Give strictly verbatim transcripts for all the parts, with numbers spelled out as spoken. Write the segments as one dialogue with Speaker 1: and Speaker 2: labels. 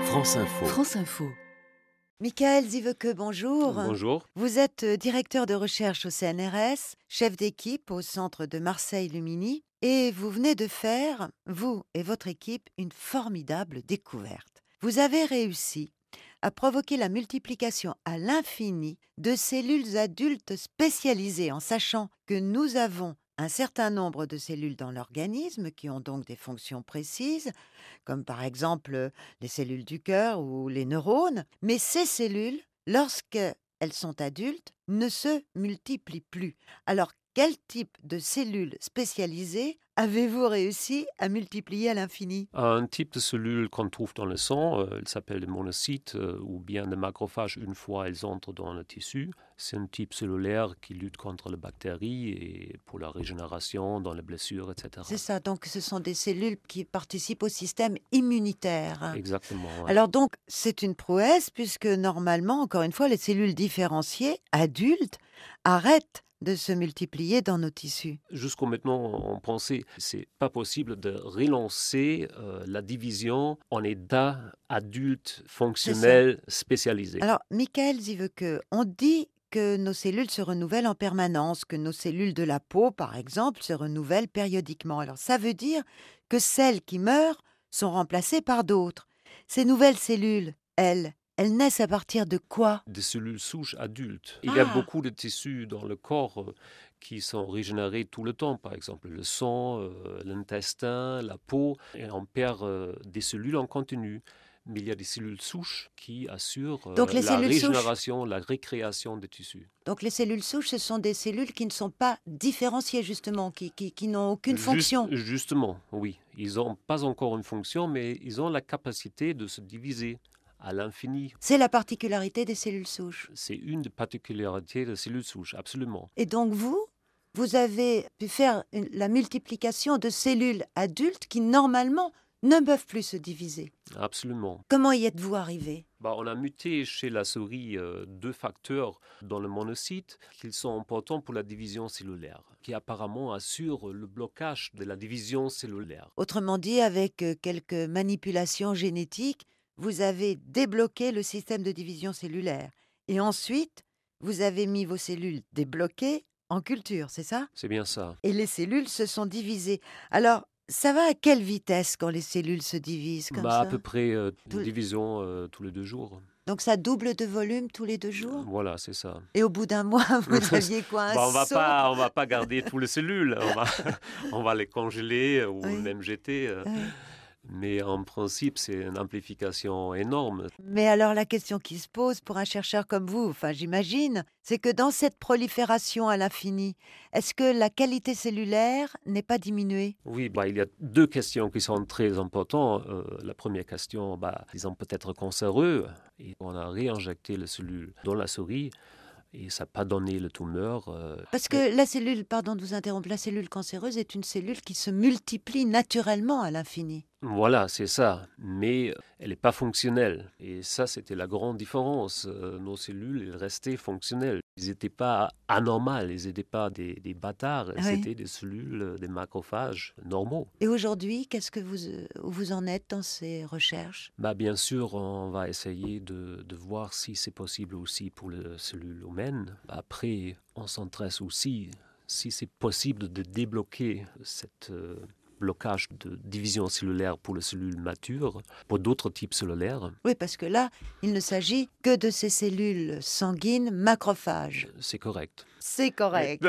Speaker 1: France Info.
Speaker 2: France Info.
Speaker 3: Michael Ziveke, bonjour.
Speaker 4: Bonjour.
Speaker 3: Vous êtes directeur de recherche au C N R S, chef d'équipe au centre de Marseille-Lumini, et vous venez de faire, vous et votre équipe, une formidable découverte. Vous avez réussi à provoquer la multiplication à l'infini de cellules adultes spécialisées, en sachant que nous avons un certain nombre de cellules dans l'organisme qui ont donc des fonctions précises, comme par exemple les cellules du cœur ou les neurones. Mais ces cellules, lorsqu'elles sont adultes, ne se multiplient plus. Alors, quel type de cellules spécialisées avez-vous réussi à multiplier à l'infini?
Speaker 4: Un type de cellule qu'on trouve dans le sang, euh, il s'appelle les monocytes euh, ou bien les macrophages une fois elles entrent dans le tissu. C'est un type cellulaire qui lutte contre les bactéries et pour la régénération dans les blessures, et cetera.
Speaker 3: C'est ça, donc ce sont des cellules qui participent au système immunitaire.
Speaker 4: Exactement. Ouais.
Speaker 3: Alors donc, c'est une prouesse puisque normalement, encore une fois, les cellules différenciées, adultes, arrêtent de se multiplier dans nos tissus.
Speaker 4: Jusqu'au maintenant, on pensait que c'est pas possible de relancer euh, la division en état adulte fonctionnel spécialisé.
Speaker 3: Alors, Michael Ziveke, on dit que nos cellules se renouvellent en permanence, que nos cellules de la peau, par exemple, se renouvellent périodiquement. Alors, ça veut dire que celles qui meurent sont remplacées par d'autres. Ces nouvelles cellules, elles, elles naissent à partir de quoi?
Speaker 4: Des cellules souches adultes. Il y a
Speaker 3: Ah.
Speaker 4: beaucoup de tissus dans le corps euh, qui sont régénérés tout le temps, par exemple le sang, euh, l'intestin, la peau, et on perd euh, des cellules en continu. Mais il y a des cellules souches qui assurent euh,
Speaker 3: Donc les
Speaker 4: la
Speaker 3: cellules souches-
Speaker 4: régénération, la récréation des tissus.
Speaker 3: Donc les cellules souches, ce sont des cellules qui ne sont pas différenciées, justement, qui, qui, qui n'ont aucune
Speaker 4: Juste-
Speaker 3: fonction.
Speaker 4: Justement, oui. Ils n'ont pas encore une fonction, mais ils ont la capacité de se diviser à l'infini.
Speaker 3: C'est la particularité des cellules souches.
Speaker 4: C'est une des particularités des cellules souches, absolument.
Speaker 3: Et donc vous, vous avez pu faire une- la multiplication de cellules adultes qui, normalement, ne peuvent plus se diviser.
Speaker 4: Absolument.
Speaker 3: Comment y êtes-vous arrivé?
Speaker 4: Bah, on a muté chez la souris euh, deux facteurs dans le monocyte qui sont importants pour la division cellulaire, qui apparemment assurent le blocage de la division cellulaire.
Speaker 3: Autrement dit, avec euh, quelques manipulations génétiques, vous avez débloqué le système de division cellulaire. Et ensuite, vous avez mis vos cellules débloquées en culture, c'est ça?
Speaker 4: C'est bien ça.
Speaker 3: Et les cellules se sont divisées. Alors, ça va à quelle vitesse quand les cellules se divisent comme
Speaker 4: Bah,
Speaker 3: ça?
Speaker 4: à peu près euh,
Speaker 3: Tout-
Speaker 4: une division euh, tous les deux jours.
Speaker 3: Donc ça double de volume tous les deux jours?
Speaker 4: Voilà, c'est ça.
Speaker 3: Et au bout d'un mois, vous aviez quoi, un
Speaker 4: Bah, on va
Speaker 3: saut?
Speaker 4: pas, on va pas garder toutes les cellules. On va, on va les congeler ou
Speaker 3: Oui.
Speaker 4: même jeter. euh.
Speaker 3: Oui.
Speaker 4: Mais en principe, c'est une amplification énorme.
Speaker 3: Mais alors la question qui se pose pour un chercheur comme vous, enfin j'imagine, c'est que dans cette prolifération à l'infini, est-ce que la qualité cellulaire n'est pas diminuée?
Speaker 4: Oui, bah, il y a deux questions qui sont très importantes. Euh, la première question, bah, ils sont peut-être cancéreux. Et on a réinjecté les cellules dans la souris et ça n'a pas donné le tumeur. euh,
Speaker 3: Parce que la cellule, pardon de vous interrompre, la cellule cancéreuse est une cellule qui se multiplie naturellement à l'infini.
Speaker 4: Voilà, c'est ça. Mais elle n'est pas fonctionnelle. Et ça, c'était la grande différence. Euh, nos cellules, elles restaient fonctionnelles. Ils n'étaient pas anormales, ils n'étaient pas des, des bâtards.
Speaker 3: Oui.
Speaker 4: C'était des cellules, euh, des macrophages normaux.
Speaker 3: Et aujourd'hui, qu'est-ce que vous, euh, où vous en êtes dans ces recherches?
Speaker 4: Bah, bien sûr, on va essayer de, de voir si c'est possible aussi pour les cellules humaines. Après, on s'intéresse aussi si c'est possible de débloquer cette euh, blocage de division cellulaire pour les cellules matures, pour d'autres types cellulaires.
Speaker 3: Oui, parce que là, il ne s'agit que de ces cellules sanguines macrophages.
Speaker 4: C'est correct.
Speaker 3: C'est correct.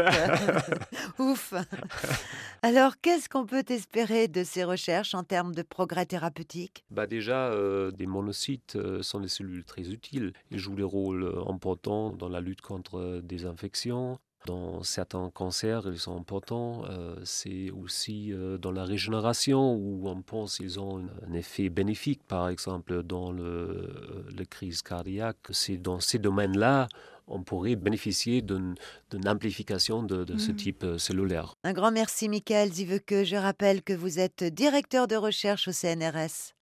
Speaker 3: Ouf. Alors, qu'est-ce qu'on peut espérer de ces recherches en termes de progrès thérapeutiques?
Speaker 4: Bah déjà, euh, des monocytes euh, sont des cellules très utiles. Ils jouent des rôles euh, importants dans la lutte contre euh, des infections. Dans certains cancers, ils sont importants. Euh, c'est aussi euh, dans la régénération où on pense qu'ils ont un, un effet bénéfique, par exemple dans le, euh, la crise cardiaque. C'est dans ces domaines-là on pourrait bénéficier d'une, d'une amplification de, de ce
Speaker 3: Mhm.
Speaker 4: type euh, cellulaire.
Speaker 3: Un grand merci, Michael Ziveke. Je rappelle que vous êtes directeur de recherche au C N R S.